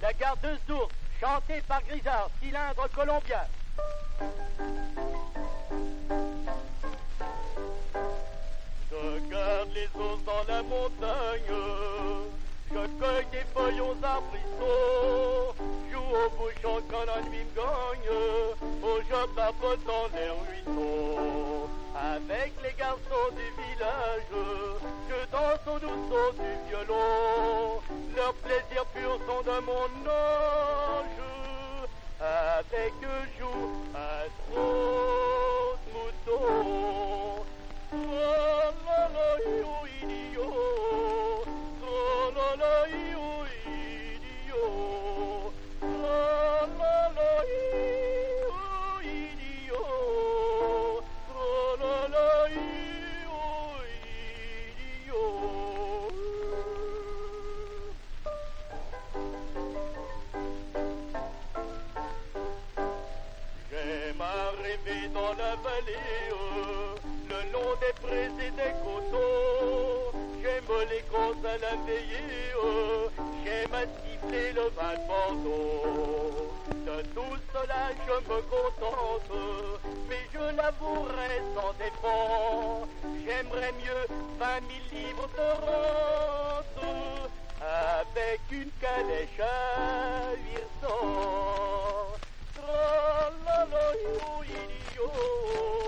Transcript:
La garde sourde, chantée par Grisard, cylindre colombien. Je garde les ours dans la montagne, je cueille des feuilles aux arbrisseaux, joue au bouchon quand la nuit me gagne, au je tape dans les ruisseaux. Avec les garçons du village, je danse au dousseau du violon, leurs plaisirs purs sont de mon âge. Avec eux joue un trop mouton. J'aime arriver dans la vallée, le long des prés et des coteaux. J'aime les grosses à la veillée, j'aime à siffler le vin de Bordeaux. De tout cela je me contente, mais je l'avouerai sans défense. J'aimerais mieux 20 000 livres de rente, avec une calèche à 800. Tra la la yo, idiot.